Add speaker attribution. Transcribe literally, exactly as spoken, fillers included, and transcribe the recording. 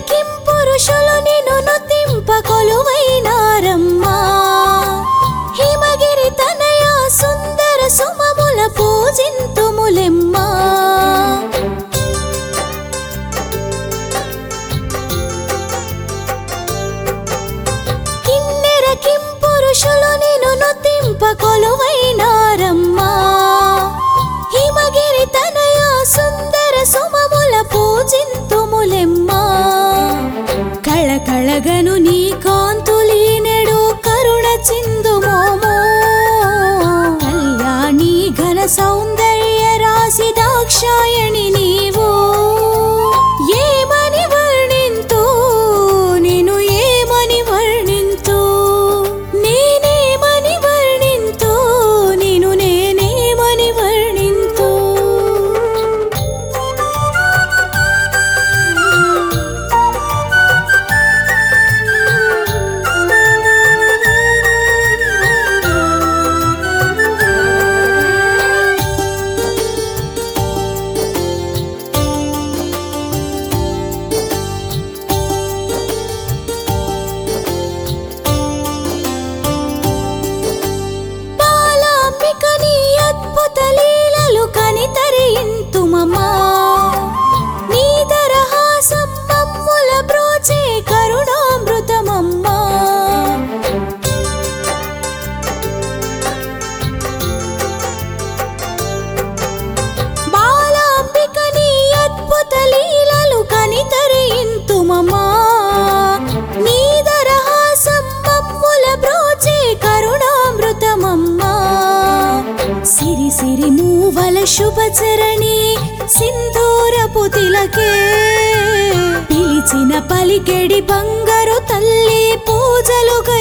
Speaker 1: పురుషులు నిన్ను నుతింప కొలువైనారమ్మా హిమగిరి తనయ సుందర సుమముల పూజింతుములెమ్మా కిన్నెర కింపురుషులు నిన్ను నుతింప కొలువైనారమ్మా హిమగిరి తనయ సుందర సుమముల పూజింతుములెమ్మా కళకళగను నీ కాంతులీనెడు కరుణ చిందు మోమో కళ్యాణి ఘన సౌందర్య రాశి దాక్షాయణి నీవు ఏమని వర్ణింతు నిన్ను ఏమని వర్ణింతు నేనేమని వర్ణింతు నిన్ను నేనేమని వర్ణింతు కనితరింతుమమ్మా నీ దరహాసం మమ్ముల బ్రోచే కరుణామృతమమ్మా బాలాంబిక నీ అద్భుత లీలలు కనితరింతుమమ్మా నీ దరహాసం మమ్ముల బ్రోచే కరుణామృతమమ్మా సిరి సిరి మూవల శుభచరణి సింధూరపు తిలకే పిలిచిన పలికెడి బంగారు తల్లి పూజలుగా